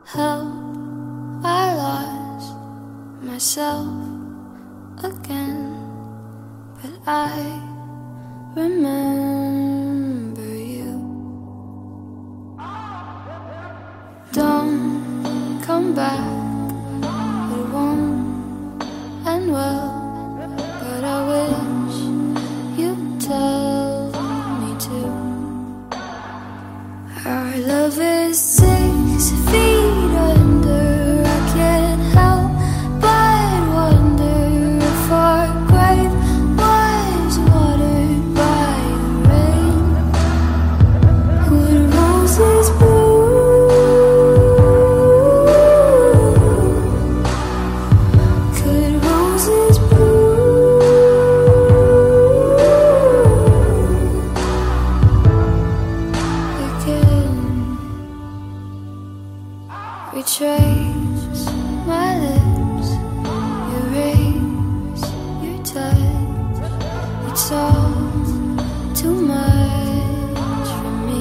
How I lost myself again, but I remember you. Don't come back, it won't end well, but I wish you'd tell me to. Our love is 6 feet under. I can't help but wonder if our grave was watered by the rain. Would roses bloom? Could roses bloom again? Retrace my lips, erase your touch. It's all too much for me.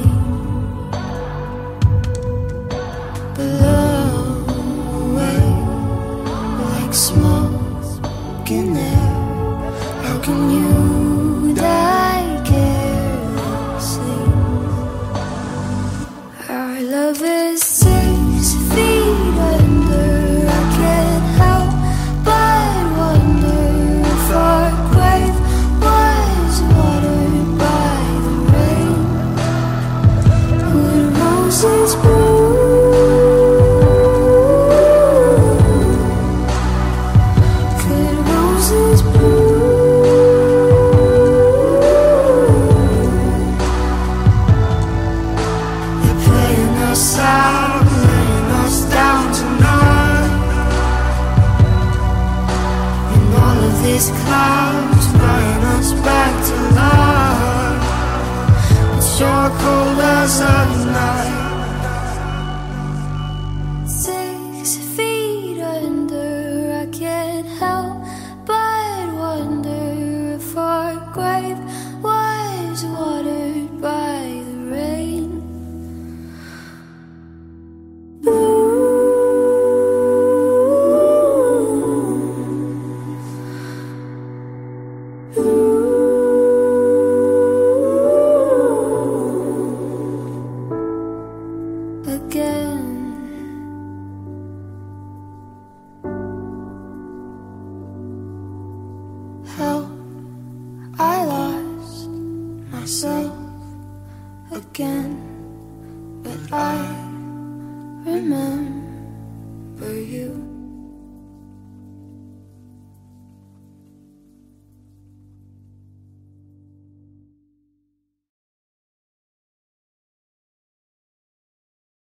Blow away like smoke in air. How can you die carelessly? Our love is 6 feet under. I can't help but wonder if our grave was watered by the rain. Would roses bloom? Could roses bloom? They're playing us out, laying us down tonight, and all of these clouds bringing us back to life. It's sure cold as a night. 6 feet under. I can't help but wonder if our grave was watered by the rain. Again, how I lost myself again, but I remember you.